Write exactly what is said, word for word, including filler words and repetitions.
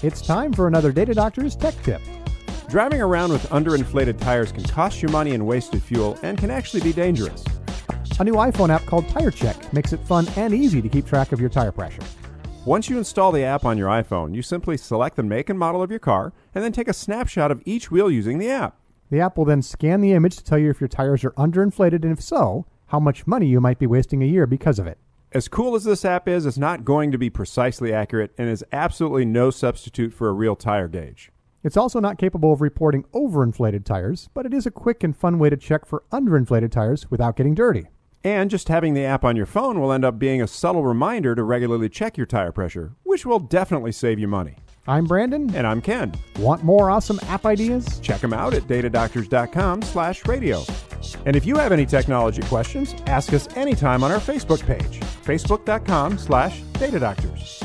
It's time for another Data Doctor's Tech Tip. Driving around with underinflated tires can cost you money and wasted fuel and can actually be dangerous. A new iPhone app called Tire Check makes it fun and easy to keep track of your tire pressure. Once you install the app on your iPhone, you simply select the make and model of your car and then take a snapshot of each wheel using the app. The app will then scan the image to tell you if your tires are underinflated and if so, how much money you might be wasting a year because of it. As cool as this app is, it's not going to be precisely accurate and is absolutely no substitute for a real tire gauge. It's also not capable of reporting overinflated tires, but it is a quick and fun way to check for underinflated tires without getting dirty. And just having the app on your phone will end up being a subtle reminder to regularly check your tire pressure, which will definitely save you money. I'm Brandon. And I'm Ken. Want more awesome app ideas? Check them out at datadoctors.com slash radio. And if you have any technology questions, ask us anytime on our Facebook page, facebook.com slash datadoctors.